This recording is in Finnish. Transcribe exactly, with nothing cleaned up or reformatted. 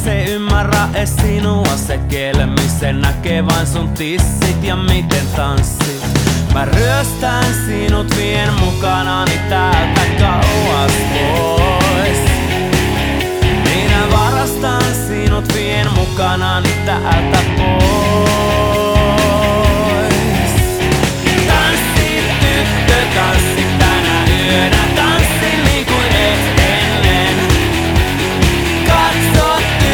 se ymmärrä ees sinua, se kielemi, se näkee vain sun tissit ja miten tanssit. Mä ryöstän sinut, vien mukanani täältä kauas pois. Minä varastan sinut, vien mukanani täältä